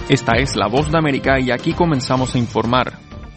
Esta es La Voz de América y aquí comenzamos a informar.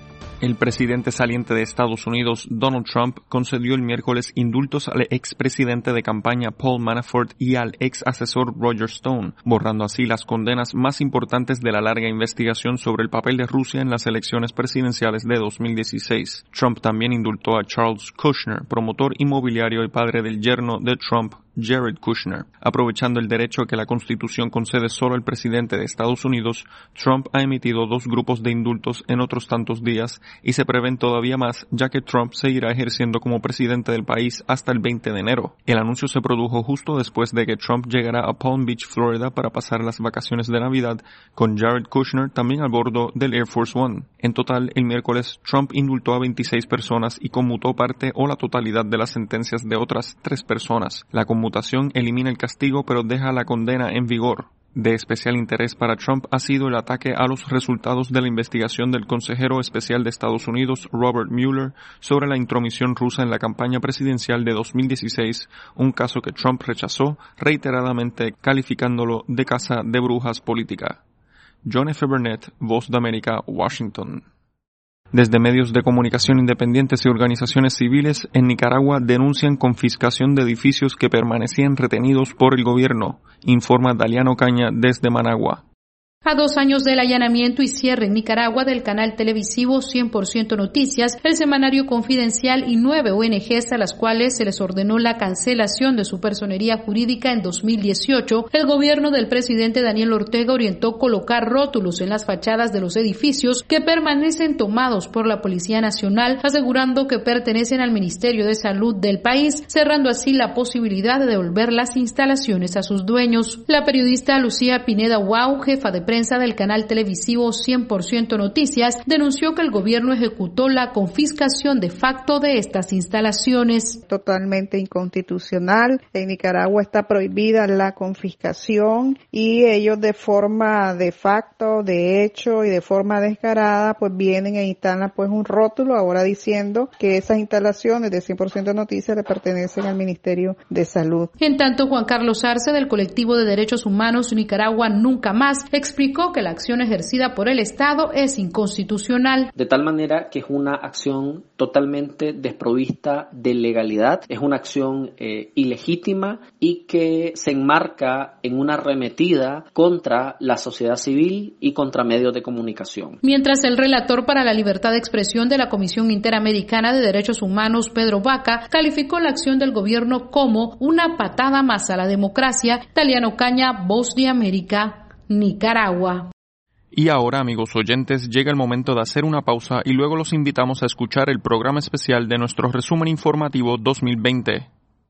El presidente saliente de Estados Unidos, Donald Trump, concedió el miércoles indultos al expresidente de campaña Paul Manafort y al ex asesor Roger Stone, borrando así las condenas más importantes de la larga investigación sobre el papel de Rusia en las elecciones presidenciales de 2016. Trump también indultó a Charles Kushner, promotor inmobiliario y padre del yerno de Trump, Jared Kushner. Aprovechando el derecho que la Constitución concede solo al presidente de Estados Unidos, Trump ha emitido 2 grupos de indultos en otros tantos días y se prevén todavía más, ya que Trump seguirá ejerciendo como presidente del país hasta el 20 de enero. El anuncio se produjo justo después de que Trump llegara a Palm Beach, Florida, para pasar las vacaciones de Navidad con Jared Kushner también a bordo del Air Force One. En total, el miércoles, Trump indultó a 26 personas y conmutó parte o la totalidad de las sentencias de otras 3 personas. La conmutación elimina el castigo pero deja la condena en vigor. De especial interés para Trump ha sido el ataque a los resultados de la investigación del consejero especial de Estados Unidos, Robert Mueller, sobre la intromisión rusa en la campaña presidencial de 2016, un caso que Trump rechazó reiteradamente calificándolo de caza de brujas política. John F. Burnett, Voz de América, Washington. Desde medios de comunicación independientes y organizaciones civiles en Nicaragua denuncian confiscación de edificios que permanecían retenidos por el gobierno, informa Daliano Caña desde Managua. A 2 años del allanamiento y cierre en Nicaragua del canal televisivo 100% Noticias, el semanario Confidencial y 9 ONGs a las cuales se les ordenó la cancelación de su personería jurídica en 2018, el gobierno del presidente Daniel Ortega orientó colocar rótulos en las fachadas de los edificios que permanecen tomados por la Policía Nacional, asegurando que pertenecen al Ministerio de Salud del país, cerrando así la posibilidad de devolver las instalaciones a sus dueños. La periodista Lucía Pineda Guau, jefa de prensa del canal televisivo 100% Noticias, denunció que el gobierno ejecutó la confiscación de facto de estas instalaciones. Totalmente inconstitucional. En Nicaragua está prohibida la confiscación y ellos de forma de facto, de hecho y de forma descarada pues vienen e instalan pues un rótulo ahora diciendo que esas instalaciones de 100% Noticias le pertenecen al Ministerio de Salud. En tanto, Juan Carlos Arce del colectivo de derechos humanos Nicaragua Nunca Más explicó que la acción ejercida por el Estado es inconstitucional. De tal manera que es una acción totalmente desprovista de legalidad, es una acción ilegítima y que se enmarca en una arremetida contra la sociedad civil y contra medios de comunicación. Mientras el relator para la libertad de expresión de la Comisión Interamericana de Derechos Humanos, Pedro Vaca, calificó la acción del gobierno como una patada más a la democracia. Daliano Caña, Voz de América, Nicaragua. Y ahora, amigos oyentes, llega el momento de hacer una pausa y luego los invitamos a escuchar el programa especial de nuestro resumen informativo 2020.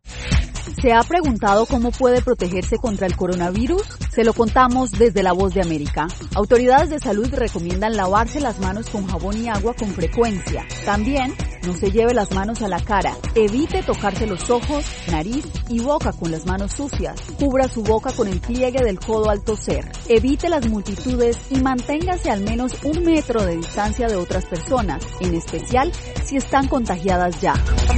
¿Se ha preguntado cómo puede protegerse contra el coronavirus? Se lo contamos desde La Voz de América. Autoridades de salud recomiendan lavarse las manos con jabón y agua con frecuencia. También, no se lleve las manos a la cara. Evite tocarse los ojos, nariz y boca con las manos sucias. Cubra su boca con el pliegue del codo al toser. Evite las multitudes y manténgase al menos 1 metro de distancia de otras personas, en especial si están contagiadas ya.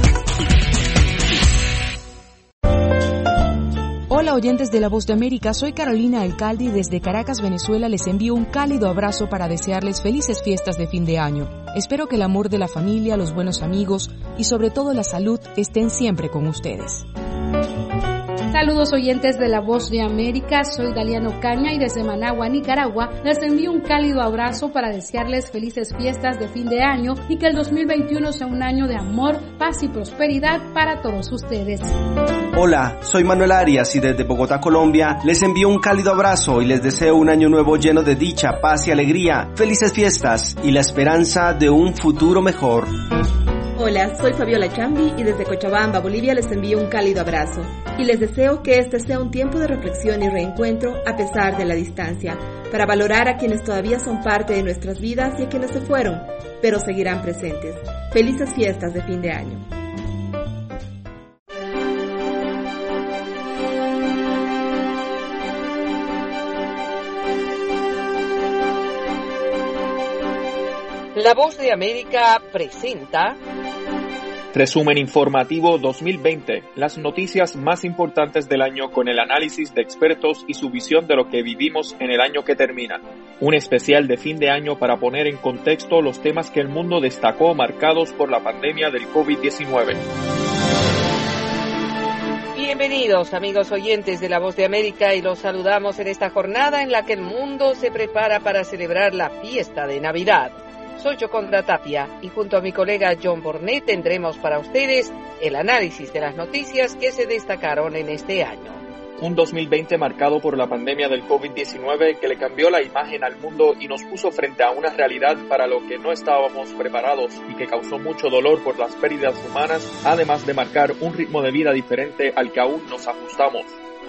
Hola oyentes de La Voz de América, soy Carolina Alcalde y desde Caracas, Venezuela les envío un cálido abrazo para desearles felices fiestas de fin de año. Espero que el amor de la familia, los buenos amigos y sobre todo la salud estén siempre con ustedes. Saludos oyentes de La Voz de América, soy Daliano Caña y desde Managua, Nicaragua, les envío un cálido abrazo para desearles felices fiestas de fin de año y que el 2021 sea un año de amor, paz y prosperidad para todos ustedes. Hola, soy Manuel Arias y desde Bogotá, Colombia, les envío un cálido abrazo y les deseo un año nuevo lleno de dicha, paz y alegría, felices fiestas y la esperanza de un futuro mejor. Hola, soy Fabiola Chambi y desde Cochabamba, Bolivia les envío un cálido abrazo y les deseo que este sea un tiempo de reflexión y reencuentro a pesar de la distancia, para valorar a quienes todavía son parte de nuestras vidas y a quienes se fueron, pero seguirán presentes. Felices fiestas de fin de año. La Voz de América presenta Resumen informativo 2020, las noticias más importantes del año con el análisis de expertos y su visión de lo que vivimos en el año que termina. Un especial de fin de año para poner en contexto los temas que el mundo destacó marcados por la pandemia del COVID-19. Bienvenidos amigos oyentes de La Voz de América y los saludamos en esta jornada en la que el mundo se prepara para celebrar la fiesta de Navidad. Soy Yoconda Tapia y junto a mi colega John Bornet tendremos para ustedes el análisis de las noticias que se destacaron en este año. Un 2020 marcado por la pandemia del COVID-19 que le cambió la imagen al mundo y nos puso frente a una realidad para lo que no estábamos preparados y que causó mucho dolor por las pérdidas humanas, además de marcar un ritmo de vida diferente al que aún nos ajustamos.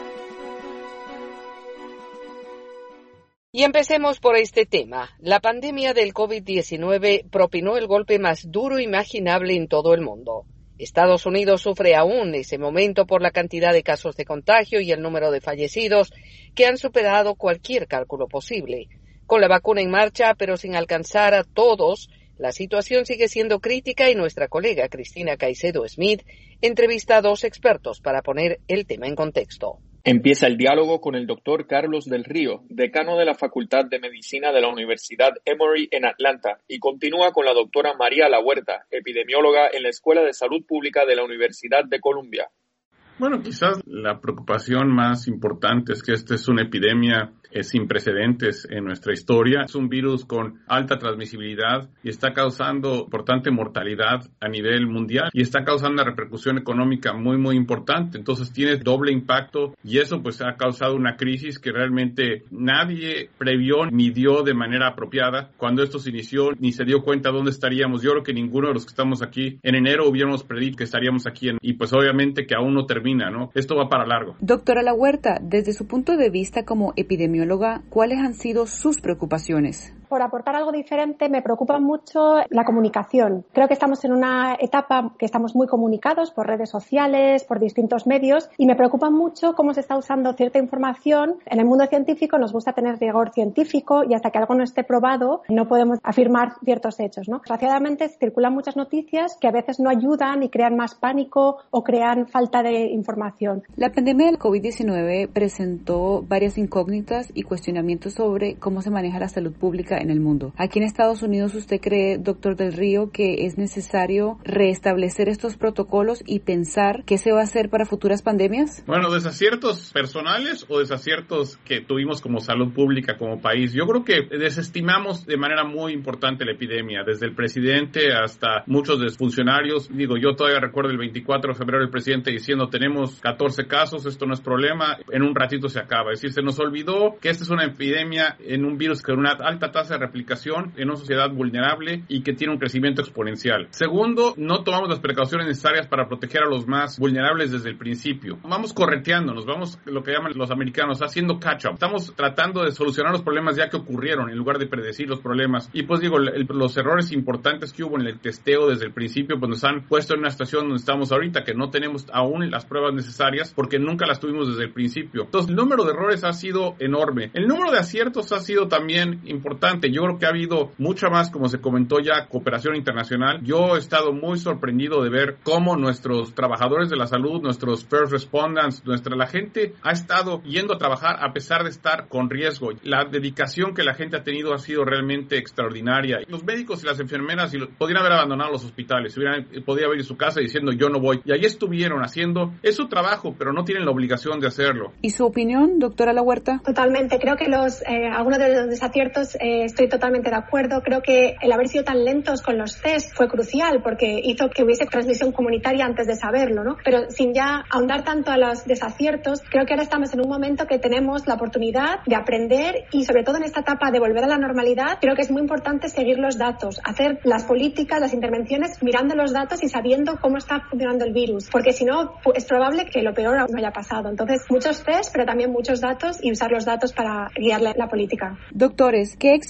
Y empecemos por este tema. La pandemia del COVID-19 propinó el golpe más duro imaginable en todo el mundo. Estados Unidos sufre aún ese momento por la cantidad de casos de contagio y el número de fallecidos que han superado cualquier cálculo posible. Con la vacuna en marcha, pero sin alcanzar a todos, la situación sigue siendo crítica y nuestra colega Cristina Caicedo Smith entrevista a dos expertos para poner el tema en contexto. Empieza el diálogo con el doctor Carlos del Río, decano de la Facultad de Medicina de la Universidad Emory en Atlanta, y continúa con la doctora María La Huerta, epidemióloga en la Escuela de Salud Pública de la Universidad de Columbia. Bueno, quizás la preocupación más importante es que esta es una epidemia sin precedentes en nuestra historia. Es un virus con alta transmisibilidad y está causando importante mortalidad a nivel mundial y está causando una repercusión económica muy importante. Entonces tiene doble impacto y eso pues ha causado una crisis que realmente nadie previó ni dio de manera apropiada. Cuando esto se inició ni se dio cuenta dónde estaríamos. Yo creo que ninguno de los que estamos aquí en enero hubiéramos predicho que estaríamos aquí y pues obviamente que aún no termina, ¿no? Esto va para largo. Doctora La Huerta, desde su punto de vista como epidemióloga, ¿cuáles han sido sus preocupaciones? Por aportar algo diferente, me preocupa mucho la comunicación. Creo que estamos en una etapa que estamos muy comunicados por redes sociales, por distintos medios, y me preocupa mucho cómo se está usando cierta información. En el mundo científico nos gusta tener rigor científico y hasta que algo no esté probado no podemos afirmar ciertos hechos, ¿no? Desgraciadamente circulan muchas noticias que a veces no ayudan y crean más pánico o crean falta de información. La pandemia del COVID-19 presentó varias incógnitas y cuestionamientos sobre cómo se maneja la salud pública en el mundo. Aquí en Estados Unidos, ¿usted cree, doctor Del Río, que es necesario restablecer estos protocolos y pensar qué se va a hacer para futuras pandemias? Bueno, desaciertos personales o desaciertos que tuvimos como salud pública, como país. Yo creo que desestimamos de manera muy importante la epidemia, desde el presidente hasta muchos de los funcionarios. Yo todavía recuerdo el 24 de febrero el presidente diciendo tenemos 14 casos, esto no es problema, en un ratito se acaba. Es decir, se nos olvidó que esta es una epidemia en un virus con una alta tasa de replicación en una sociedad vulnerable y que tiene un crecimiento exponencial. Segundo, no tomamos las precauciones necesarias para proteger a los más vulnerables desde el principio. Vamos correteándonos, vamos lo que llaman los americanos haciendo catch up. Estamos tratando de solucionar los problemas ya que ocurrieron en lugar de predecir los problemas. Y pues los errores importantes que hubo en el testeo desde el principio pues nos han puesto en una situación donde estamos ahorita que no tenemos aún las pruebas necesarias porque nunca las tuvimos desde el principio. Entonces el número de errores ha sido enorme. El número de aciertos ha sido también importante. Yo creo que ha habido mucha más, como se comentó ya, cooperación internacional. Yo he estado muy sorprendido de ver cómo nuestros trabajadores de la salud, nuestros first responders, la gente ha estado yendo a trabajar a pesar de estar con riesgo. La dedicación que la gente ha tenido ha sido realmente extraordinaria. Los médicos y las enfermeras podrían haber abandonado los hospitales, podrían haber ido a su casa diciendo yo no voy. Y ahí estuvieron haciendo, es su trabajo, pero no tienen la obligación de hacerlo. ¿Y su opinión, doctora La Huerta? Totalmente. Creo que algunos de los desaciertos estoy totalmente de acuerdo. Creo que el haber sido tan lentos con los test fue crucial porque hizo que hubiese transmisión comunitaria antes de saberlo, ¿no? Pero sin ya ahondar tanto a los desaciertos, creo que ahora estamos en un momento que tenemos la oportunidad de aprender y sobre todo en esta etapa de volver a la normalidad, creo que es muy importante seguir los datos, hacer las políticas, las intervenciones mirando los datos y sabiendo cómo está funcionando el virus, porque si no es probable que lo peor no haya pasado. Entonces, muchos test, pero también muchos datos y usar los datos para guiar la política. Doctores, ¿qué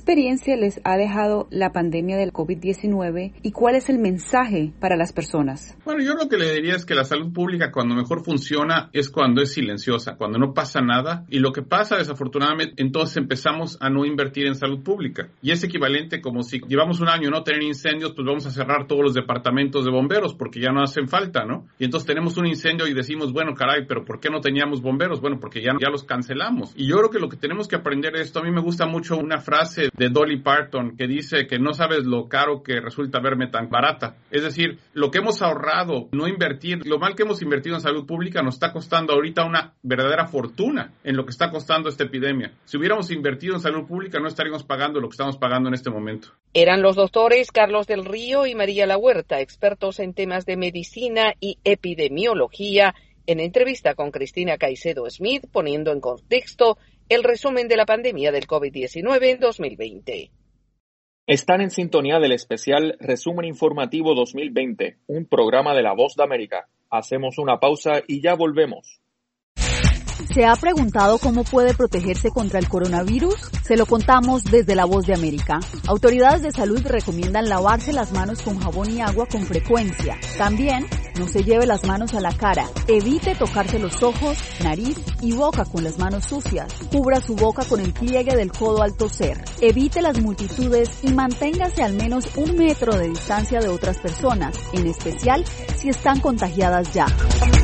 experiencia les ha dejado la pandemia del COVID-19 y cuál es el mensaje para las personas? Bueno, yo lo que le diría es que la salud pública cuando mejor funciona es cuando es silenciosa, cuando no pasa nada. Y lo que pasa, desafortunadamente, entonces empezamos a no invertir en salud pública. Y es equivalente como si llevamos un año no tener incendios, pues vamos a cerrar todos los departamentos de bomberos porque ya no hacen falta, ¿no? Y entonces tenemos un incendio y decimos, bueno, caray, pero ¿por qué no teníamos bomberos? Bueno, porque ya los cancelamos. Y yo creo que lo que tenemos que aprender de esto, a mí me gusta mucho una frase de Dolly Parton que dice que no sabes lo caro que resulta verme tan barata. Es decir, lo que hemos ahorrado, no invertir, lo mal que hemos invertido en salud pública nos está costando ahorita una verdadera fortuna en lo que está costando esta epidemia. Si hubiéramos invertido en salud pública no estaríamos pagando lo que estamos pagando en este momento. Eran los doctores Carlos del Río y María La Huerta, expertos en temas de medicina y epidemiología, en entrevista con Cristina Caicedo Smith, poniendo en contexto el resumen de la pandemia del COVID-19 en 2020. Están en sintonía del especial Resumen Informativo 2020, un programa de La Voz de América. Hacemos una pausa y ya volvemos. ¿Se ha preguntado cómo puede protegerse contra el coronavirus? Se lo contamos desde La Voz de América. Autoridades de salud recomiendan lavarse las manos con jabón y agua con frecuencia. También, no se lleve las manos a la cara. Evite tocarse los ojos, nariz y boca con las manos sucias. Cubra su boca con el pliegue del codo al toser. Evite las multitudes y manténgase al menos 1 metro de distancia de otras personas, en especial si están contagiadas ya.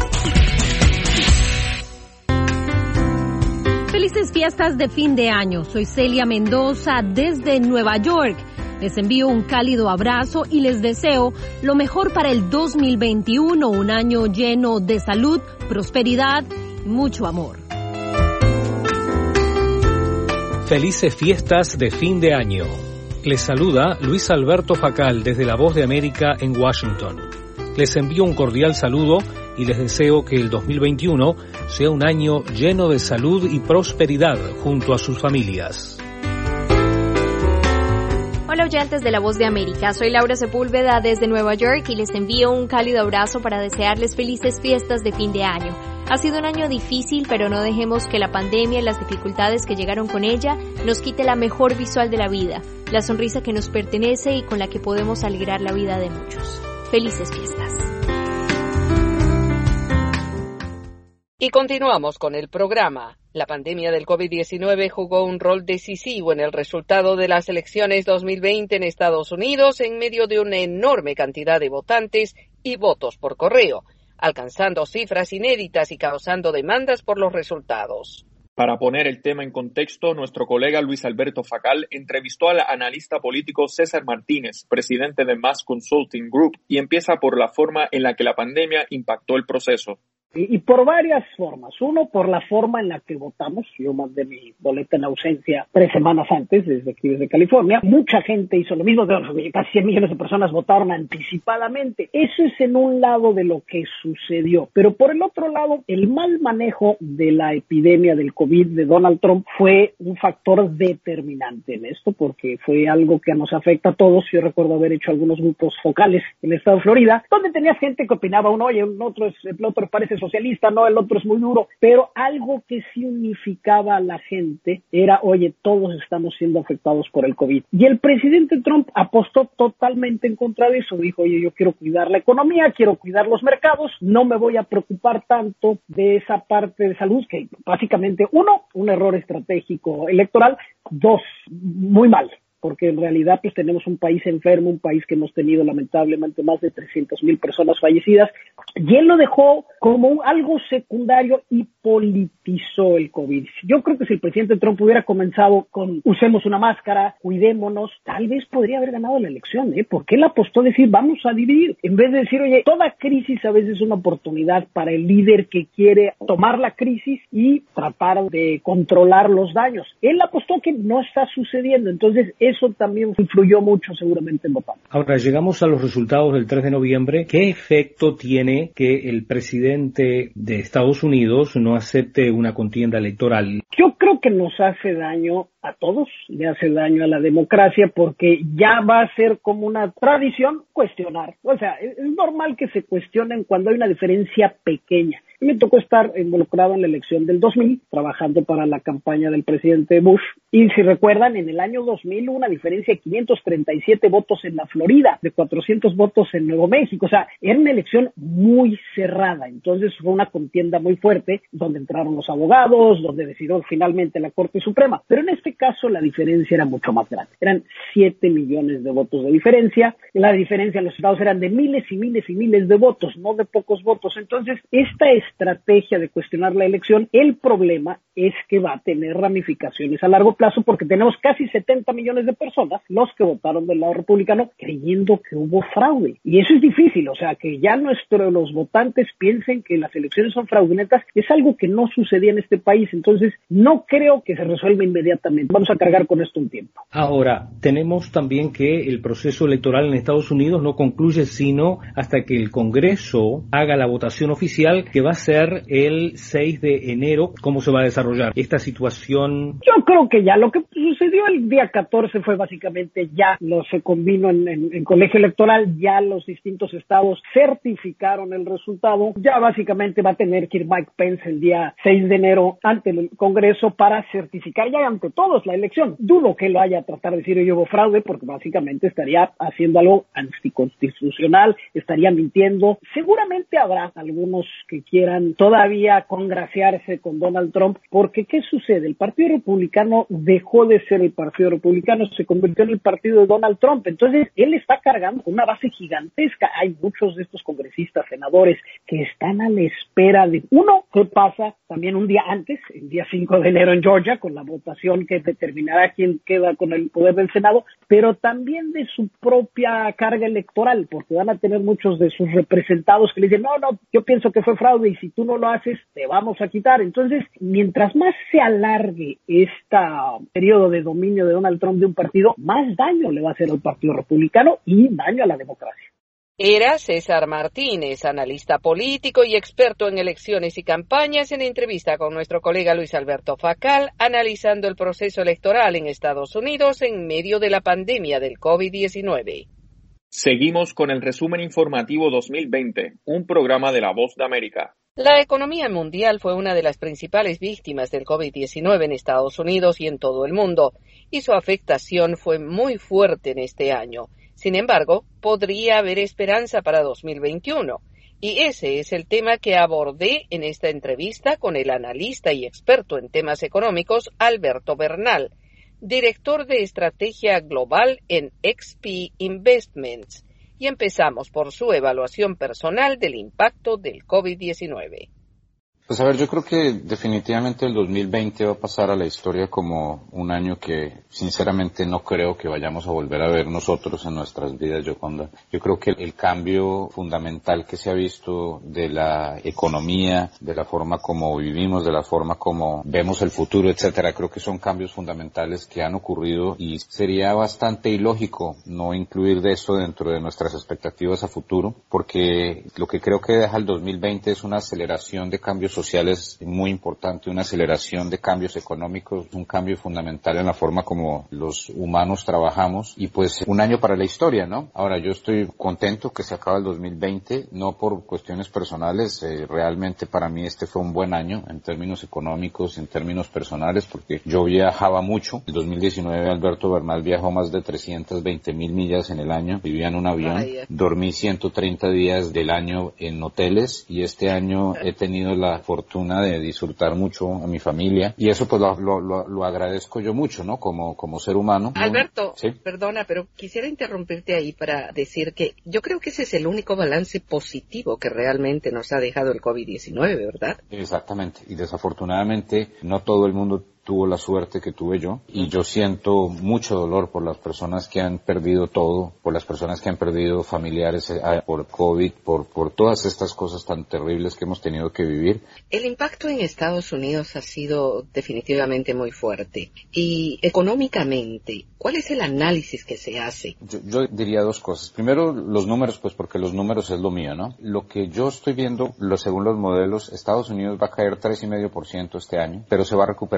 Felices fiestas de fin de año. Soy Celia Mendoza desde Nueva York. Les envío un cálido abrazo y les deseo lo mejor para el 2021, un año lleno de salud, prosperidad y mucho amor. Felices fiestas de fin de año. Les saluda Luis Alberto Facal desde La Voz de América en Washington. Les envío un cordial saludo y les deseo que el 2021 sea un año lleno de salud y prosperidad junto a sus familias. Hola oyentes de La Voz de América, soy Laura Sepúlveda desde Nueva York y les envío un cálido abrazo para desearles felices fiestas de fin de año. Ha sido un año difícil, pero no dejemos que la pandemia y las dificultades que llegaron con ella nos quite la mejor visual de la vida, la sonrisa que nos pertenece y con la que podemos alegrar la vida de muchos. Felices fiestas. Y continuamos con el programa. La pandemia del COVID-19 jugó un rol decisivo en el resultado de las elecciones 2020 en Estados Unidos en medio de una enorme cantidad de votantes y votos por correo, alcanzando cifras inéditas y causando demandas por los resultados. Para poner el tema en contexto, nuestro colega Luis Alberto Facal entrevistó al analista político César Martínez, presidente de Mass Consulting Group, y empieza por la forma en la que la pandemia impactó el proceso. Y por varias formas. Uno, por la forma en la que votamos. Yo mandé mi boleta en ausencia 3 semanas antes, desde aquí, desde California. Mucha gente hizo lo mismo. Casi 100 millones de personas votaron anticipadamente. Eso es en un lado de lo que sucedió. Pero por el otro lado, el mal manejo de la epidemia del COVID de Donald Trump fue un factor determinante en esto, porque fue algo que nos afecta a todos. Yo recuerdo haber hecho algunos grupos focales en el estado de Florida, donde tenías gente que opinaba, oye, el otro parece socialista, no, el otro es muy duro, pero algo que sí unificaba a la gente era, oye, todos estamos siendo afectados por el COVID. Y el presidente Trump apostó totalmente en contra de eso, dijo, oye, yo quiero cuidar la economía, quiero cuidar los mercados, no me voy a preocupar tanto de esa parte de salud, que básicamente, 1, un error estratégico electoral, 2, muy mal. Porque en realidad pues tenemos un país enfermo, un país que hemos tenido lamentablemente más de 300,000 personas fallecidas, y él lo dejó como algo secundario y politizó el COVID. Yo creo que si el presidente Trump hubiera comenzado con usemos una máscara, cuidémonos, tal vez podría haber ganado la elección, porque él apostó a decir vamos a dividir, en vez de decir, oye, toda crisis a veces es una oportunidad para el líder que quiere tomar la crisis y tratar de controlar los daños. Él apostó que no está sucediendo, entonces eso también influyó mucho seguramente en votar. Ahora, llegamos a los resultados del 3 de noviembre. ¿Qué efecto tiene que el presidente de Estados Unidos no acepte una contienda electoral? Yo creo que nos hace daño a todos, le hace daño a la democracia porque ya va a ser como una tradición cuestionar. O sea, es normal que se cuestionen cuando hay una diferencia pequeña. Y me tocó estar involucrado en la elección del 2000, trabajando para la campaña del presidente Bush. Y si recuerdan, en el año 2000 hubo una diferencia de 537 votos en la Florida, de 400 votos en Nuevo México. O sea, era una elección muy cerrada. Entonces fue una contienda muy fuerte, donde entraron los abogados, donde decidió finalmente la Corte Suprema. Pero en este caso la diferencia era mucho más grande. Eran 7 millones de votos de diferencia. La diferencia en los estados eran de miles y miles y miles de votos, no de pocos votos. Entonces, esta estrategia de cuestionar la elección, el problema es que va a tener ramificaciones a largo plazo porque tenemos casi 70 millones de personas, los que votaron del lado republicano, creyendo que hubo fraude. Y eso es difícil, o sea, que ya los votantes piensen que las elecciones son fraudulentas, es algo que no sucedía en este país. Entonces, no creo que se resuelva inmediatamente. Vamos a cargar con esto un tiempo. Ahora, tenemos también que el proceso electoral en Estados Unidos no concluye sino hasta que el Congreso haga la votación oficial, que va a ser el 6 de enero. ¿Cómo se va a desarrollar esta situación? Yo creo que ya lo que sucedió el día 14 fue básicamente ya se convino en colegio electoral, ya los distintos estados certificaron el resultado, ya básicamente va a tener que ir Mike Pence el día 6 de enero ante el Congreso para certificar ya ante todos la elección. Dudo que lo haya a tratar de decir yo hubo fraude, porque básicamente estaría haciendo algo anticonstitucional, estaría mintiendo. Seguramente habrá algunos que quieran todavía congraciarse con Donald Trump, porque ¿qué sucede? El Partido Republicano dejó de ser el Partido Republicano, se convirtió en el partido de Donald Trump. Entonces, él está cargando con una base gigantesca. Hay muchos de estos congresistas, senadores, que están a la espera de, uno, ¿qué pasa también un día antes, el día 5 de enero en Georgia, con la votación que determinará quién queda con el poder del Senado, pero también de su propia carga electoral, porque van a tener muchos de sus representados que le dicen, no, yo pienso que fue fraude y si tú no lo haces, te vamos a quitar. Entonces, mientras más se alargue este periodo de dominio de Donald Trump de un partido, más daño le va a hacer al Partido Republicano y daño a la democracia. Era César Martínez, analista político y experto en elecciones y campañas, en entrevista con nuestro colega Luis Alberto Facal, analizando el proceso electoral en Estados Unidos en medio de la pandemia del COVID-19. Seguimos con el resumen informativo 2020, un programa de La Voz de América. La economía mundial fue una de las principales víctimas del COVID-19 en Estados Unidos y en todo el mundo, y su afectación fue muy fuerte en este año. Sin embargo, podría haber esperanza para 2021, y ese es el tema que abordé en esta entrevista con el analista y experto en temas económicos Alberto Bernal, director de estrategia global en XP Investments. Y empezamos por su evaluación personal del impacto del COVID-19. Pues a ver, yo creo que definitivamente el 2020 va a pasar a la historia como un año que sinceramente no creo que vayamos a volver a ver nosotros en nuestras vidas, Yoconda. Yo creo que el cambio fundamental que se ha visto de la economía, de la forma como vivimos, de la forma como vemos el futuro, etcétera, creo que son cambios fundamentales que han ocurrido y sería bastante ilógico no incluir de eso dentro de nuestras expectativas a futuro, porque lo que creo que deja el 2020 es una aceleración de cambios sociales muy importante, una aceleración de cambios económicos, un cambio fundamental en la forma como los humanos trabajamos y pues un año para la historia, ¿no? Ahora yo estoy contento que se acaba el 2020, no por cuestiones personales, realmente para mí este fue un buen año en términos económicos, en términos personales, porque yo viajaba mucho. En 2019 Alberto Bernal viajó más de 320,000 millas en el año, vivía en un avión, dormí 130 días del año en hoteles y este año he tenido la fortuna de disfrutar mucho a mi familia y eso pues lo agradezco yo mucho, ¿no? Como ser humano. Alberto, ¿sí? Perdona, pero quisiera interrumpirte ahí para decir que yo creo que ese es el único balance positivo que realmente nos ha dejado el COVID-19, ¿verdad? Exactamente, y desafortunadamente no todo el mundo tuvo la suerte que tuve yo y yo siento mucho dolor por las personas que han perdido todo, por las personas que han perdido familiares por COVID, por todas estas cosas tan terribles que hemos tenido que vivir. El impacto en Estados Unidos ha sido definitivamente muy fuerte y económicamente, ¿cuál es el análisis que se hace? Yo diría dos cosas. Primero, los números, pues porque los números es lo mío, ¿no? Lo que yo estoy viendo, según los modelos, Estados Unidos va a caer 3,5% este año, pero se va a recuperar 5%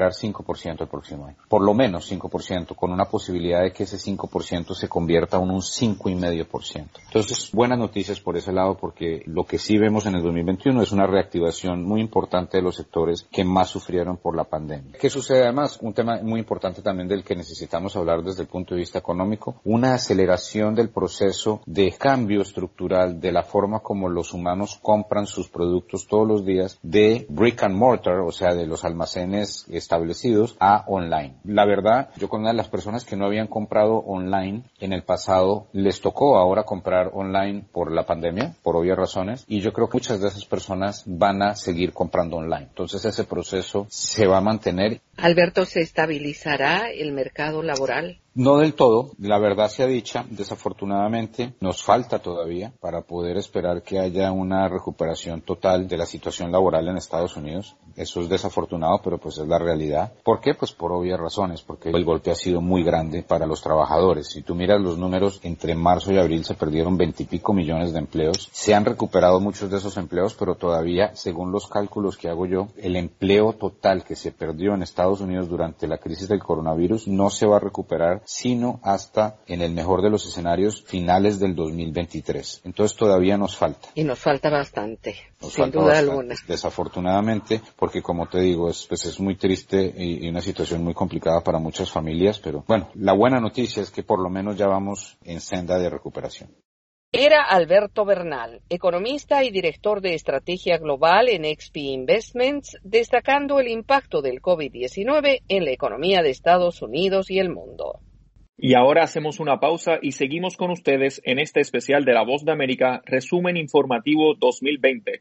5% el próximo año. Por lo menos 5%, con una posibilidad de que ese 5% se convierta en un 5,5%. Entonces, buenas noticias por ese lado, porque lo que sí vemos en el 2021 es una reactivación muy importante de los sectores que más sufrieron por la pandemia. ¿Qué sucede además? Un tema muy importante también del que necesitamos hablar desde el punto de vista económico, una aceleración del proceso de cambio estructural de la forma como los humanos compran sus productos todos los días de brick and mortar, o sea, de los almacenes establecidos, a online. La verdad, yo con una de las personas que no habían comprado online en el pasado, les tocó ahora comprar online por la pandemia, por obvias razones, y yo creo que muchas de esas personas van a seguir comprando online. Entonces ese proceso se va a mantener. Alberto, ¿se estabilizará el mercado laboral? No del todo, la verdad sea dicha, desafortunadamente nos falta todavía para poder esperar que haya una recuperación total de la situación laboral en Estados Unidos. Eso es desafortunado, pero pues es la realidad. ¿Por qué? Pues por obvias razones, porque el golpe ha sido muy grande para los trabajadores. Si tú miras los números, entre marzo y abril se perdieron 20 y pico millones de empleos. Se han recuperado muchos de esos empleos, pero todavía, según los cálculos que hago yo, el empleo total que se perdió en Estados Unidos durante la crisis del coronavirus no se va a recuperar sino hasta, en el mejor de los escenarios, finales del 2023. Entonces todavía nos falta. Y nos falta bastante, sin duda alguna. Desafortunadamente, porque como te digo, es muy triste y una situación muy complicada para muchas familias, pero bueno, la buena noticia es que por lo menos ya vamos en senda de recuperación. Era Alberto Bernal, economista y director de estrategia global en XP Investments, destacando el impacto del COVID-19 en la economía de Estados Unidos y el mundo. Y ahora hacemos una pausa y seguimos con ustedes en este especial de La Voz de América, Resumen Informativo 2020.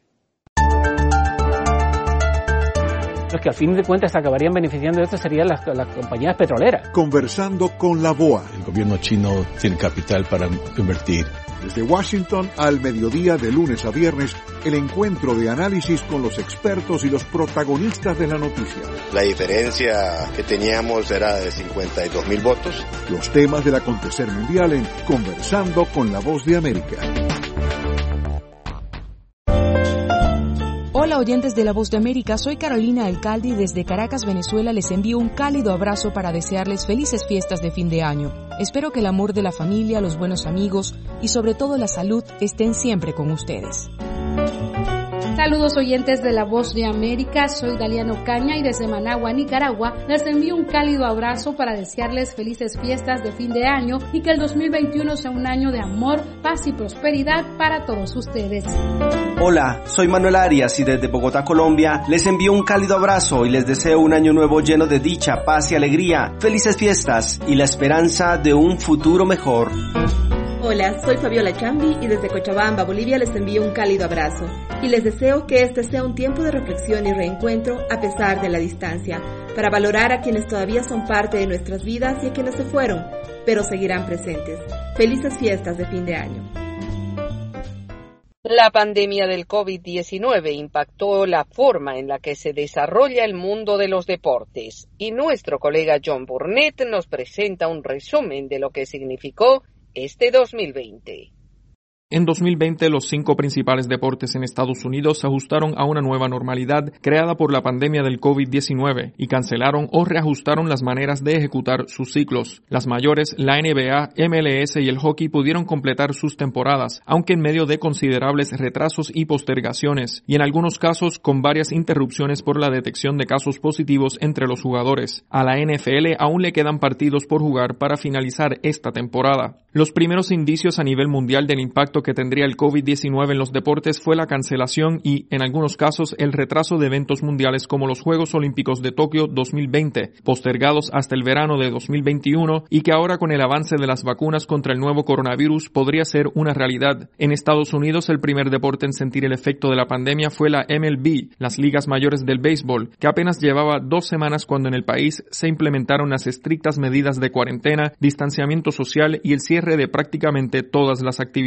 Los que al fin de cuentas acabarían beneficiando de esto serían las compañías petroleras. Conversando con la BOA. El gobierno chino tiene capital para invertir. Desde Washington al mediodía de lunes a viernes, el encuentro de análisis con los expertos y los protagonistas de la noticia. La diferencia que teníamos era de 52,000 votos. Los temas del acontecer mundial en Conversando con la Voz de América. Hola oyentes de La Voz de América, soy Carolina Alcalde y desde Caracas, Venezuela les envío un cálido abrazo para desearles felices fiestas de fin de año. Espero que el amor de la familia, los buenos amigos y sobre todo la salud estén siempre con ustedes. Saludos oyentes de La Voz de América, soy Daliano Caña y desde Managua, Nicaragua, les envío un cálido abrazo para desearles felices fiestas de fin de año y que el 2021 sea un año de amor, paz y prosperidad para todos ustedes. Hola, soy Manuel Arias y desde Bogotá, Colombia, les envío un cálido abrazo y les deseo un año nuevo lleno de dicha, paz y alegría, felices fiestas y la esperanza de un futuro mejor. Hola, soy Fabiola Chambi y desde Cochabamba, Bolivia, les envío un cálido abrazo y les deseo que este sea un tiempo de reflexión y reencuentro a pesar de la distancia, para valorar a quienes todavía son parte de nuestras vidas y a quienes se fueron, pero seguirán presentes. Felices fiestas de fin de año. La pandemia del COVID-19 impactó la forma en la que se desarrolla el mundo de los deportes y nuestro colega John Burnett nos presenta un resumen de lo que significó este 2020. En 2020, los 5 principales deportes en Estados Unidos se ajustaron a una nueva normalidad creada por la pandemia del COVID-19 y cancelaron o reajustaron las maneras de ejecutar sus ciclos. Las mayores, la NBA, MLS y el hockey pudieron completar sus temporadas, aunque en medio de considerables retrasos y postergaciones, y en algunos casos con varias interrupciones por la detección de casos positivos entre los jugadores. A la NFL aún le quedan partidos por jugar para finalizar esta temporada. Los primeros indicios a nivel mundial del impacto que tendría el COVID-19 en los deportes fue la cancelación y, en algunos casos, el retraso de eventos mundiales como los Juegos Olímpicos de Tokio 2020, postergados hasta el verano de 2021 y que ahora con el avance de las vacunas contra el nuevo coronavirus podría ser una realidad. En Estados Unidos, el primer deporte en sentir el efecto de la pandemia fue la MLB, las ligas mayores del béisbol, que apenas llevaba 2 semanas cuando en el país se implementaron las estrictas medidas de cuarentena, distanciamiento social y el cierre de prácticamente todas las actividades.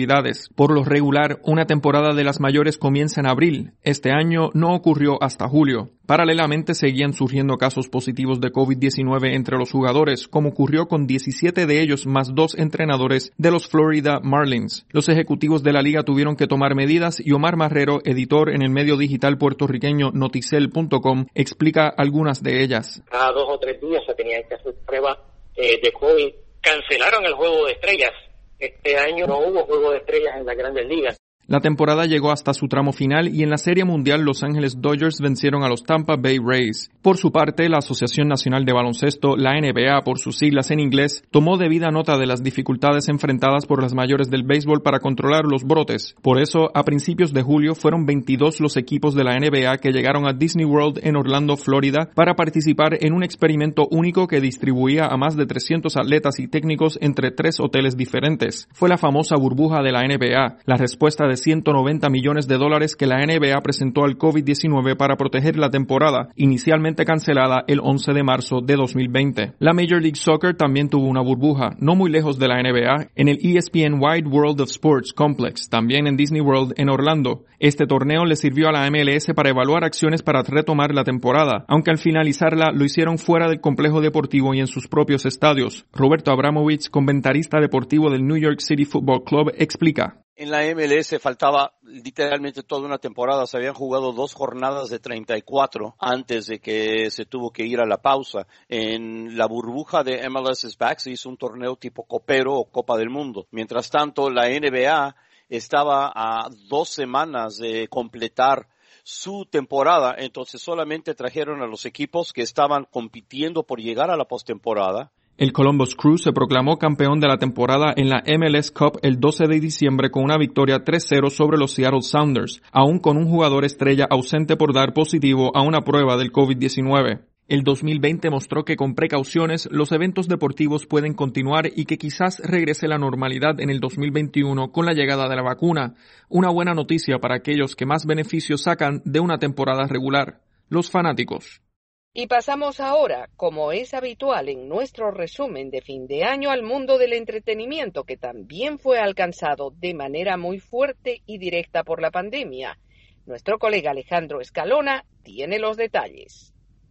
mayores. Por lo regular, una temporada de las mayores comienza en abril. Este año no ocurrió hasta julio. Paralelamente seguían surgiendo casos positivos de COVID-19 entre los jugadores, como ocurrió con 17 de ellos más 2 entrenadores de los Florida Marlins. Los ejecutivos de la liga tuvieron que tomar medidas y Omar Marrero, editor en el medio digital puertorriqueño Noticel.com, explica algunas de ellas. Cada 2 o 3 días se tenían que hacer pruebas de COVID. Cancelaron el juego de estrellas. Este año no hubo juego de estrellas en las Grandes Ligas. La temporada llegó hasta su tramo final y en la Serie Mundial Los Ángeles Dodgers vencieron a los Tampa Bay Rays. Por su parte, la Asociación Nacional de Baloncesto, la NBA por sus siglas en inglés, tomó debida nota de las dificultades enfrentadas por las mayores del béisbol para controlar los brotes. Por eso, a principios de julio fueron 22 los equipos de la NBA que llegaron a Disney World en Orlando, Florida, para participar en un experimento único que distribuía a más de 300 atletas y técnicos entre 3 hoteles diferentes. Fue la famosa burbuja de la NBA, la respuesta de $190 millones que la NBA presentó al COVID-19 para proteger la temporada, inicialmente cancelada el 11 de marzo de 2020. La Major League Soccer también tuvo una burbuja, no muy lejos de la NBA, en el ESPN Wide World of Sports Complex, también en Disney World en Orlando. Este torneo le sirvió a la MLS para evaluar acciones para retomar la temporada, aunque al finalizarla lo hicieron fuera del complejo deportivo y en sus propios estadios. Roberto Abramovich, comentarista deportivo del New York City Football Club, explica. En la MLS faltaba literalmente toda una temporada. Se habían jugado 2 jornadas de 34 antes de que se tuvo que ir a la pausa. En la burbuja de MLS is Back se hizo un torneo tipo copero o Copa del Mundo. Mientras tanto, la NBA estaba a 2 semanas de completar su temporada. Entonces solamente trajeron a los equipos que estaban compitiendo por llegar a la postemporada. El Columbus Crew se proclamó campeón de la temporada en la MLS Cup el 12 de diciembre con una victoria 3-0 sobre los Seattle Sounders, aún con un jugador estrella ausente por dar positivo a una prueba del COVID-19. El 2020 mostró que con precauciones los eventos deportivos pueden continuar y que quizás regrese la normalidad en el 2021 con la llegada de la vacuna. Una buena noticia para aquellos que más beneficios sacan de una temporada regular, los fanáticos. Y pasamos ahora, como es habitual en nuestro resumen de fin de año, al mundo del entretenimiento, que también fue alcanzado de manera muy fuerte y directa por la pandemia. Nuestro colega Alejandro Escalona tiene los detalles.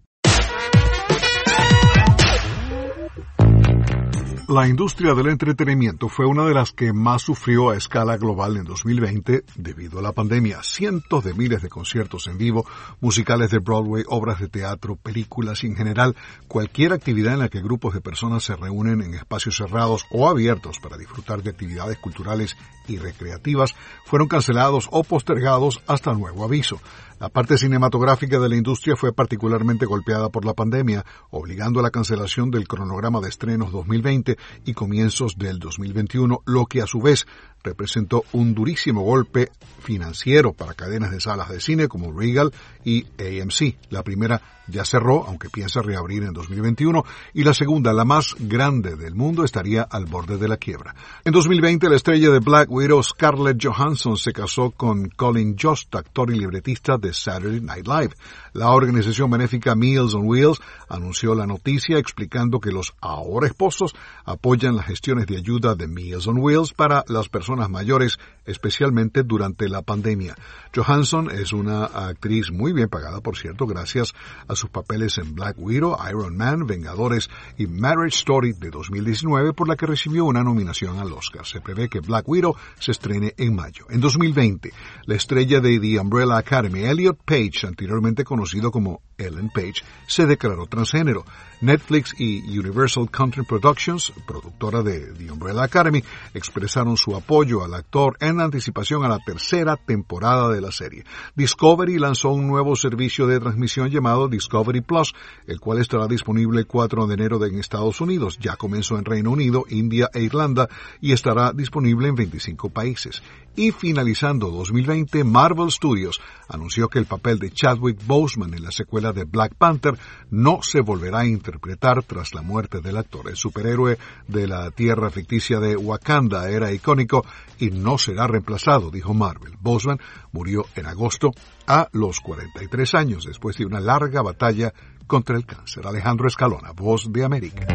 La industria del entretenimiento fue una de las que más sufrió a escala global en 2020 debido a la pandemia. Cientos de miles de conciertos en vivo, musicales de Broadway, obras de teatro, películas y en general cualquier actividad en la que grupos de personas se reúnen en espacios cerrados o abiertos para disfrutar de actividades culturales y recreativas fueron cancelados o postergados hasta nuevo aviso. La parte cinematográfica de la industria fue particularmente golpeada por la pandemia, obligando a la cancelación del cronograma de estrenos 2020 y comienzos del 2021, lo que a su vez representó un durísimo golpe financiero para cadenas de salas de cine como Regal y AMC. La primera ya cerró, aunque piensa reabrir en 2021, y la segunda, la más grande del mundo, estaría al borde de la quiebra. En 2020, la estrella de Black Widow, Scarlett Johansson, se casó con Colin Jost, actor y libretista de Saturday Night Live. La organización benéfica Meals on Wheels anunció la noticia explicando que los ahora esposos apoyan las gestiones de ayuda de Meals on Wheels para las personas mayores, especialmente durante la pandemia. Johansson es una actriz muy bien pagada, por cierto, gracias a sus papeles en Black Widow, Iron Man, Vengadores y Marriage Story de 2019, por la que recibió una nominación al Oscar. Se prevé que Black Widow se estrene en mayo. En 2020, la estrella de The Umbrella Academy, Elliot Page, anteriormente conocido como Ellen Page, se declaró transgénero. Netflix y Universal Content Productions, productora de The Umbrella Academy, expresaron su apoyo al actor en anticipación a la tercera temporada de la serie. Discovery lanzó un nuevo servicio de transmisión llamado Discovery Plus, el cual estará disponible el 4 de enero en Estados Unidos. Ya comenzó en Reino Unido, India e Irlanda y estará disponible en 25 países. Y finalizando 2020, Marvel Studios anunció que el papel de Chadwick Boseman en la secuela de Black Panther no se volverá a interpretar tras la muerte del actor. El superhéroe de la tierra ficticia de Wakanda era icónico y no será reemplazado, dijo Marvel. Boseman murió en agosto a los 43 años después de una larga batalla contra el cáncer. Alejandro Escalona, Voz de América.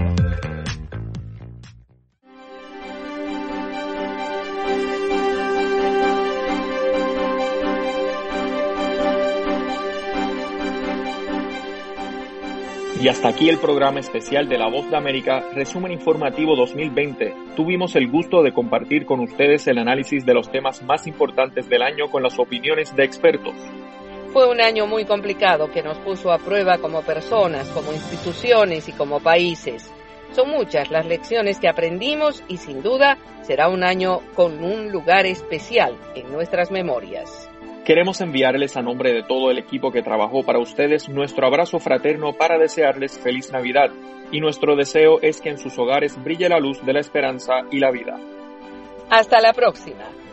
Y hasta aquí el programa especial de La Voz de América, Resumen Informativo 2020. Tuvimos el gusto de compartir con ustedes el análisis de los temas más importantes del año con las opiniones de expertos. Fue un año muy complicado que nos puso a prueba como personas, como instituciones y como países. Son muchas las lecciones que aprendimos y sin duda será un año con un lugar especial en nuestras memorias. Queremos enviarles a nombre de todo el equipo que trabajó para ustedes nuestro abrazo fraterno para desearles feliz Navidad, y nuestro deseo es que en sus hogares brille la luz de la esperanza y la vida. Hasta la próxima.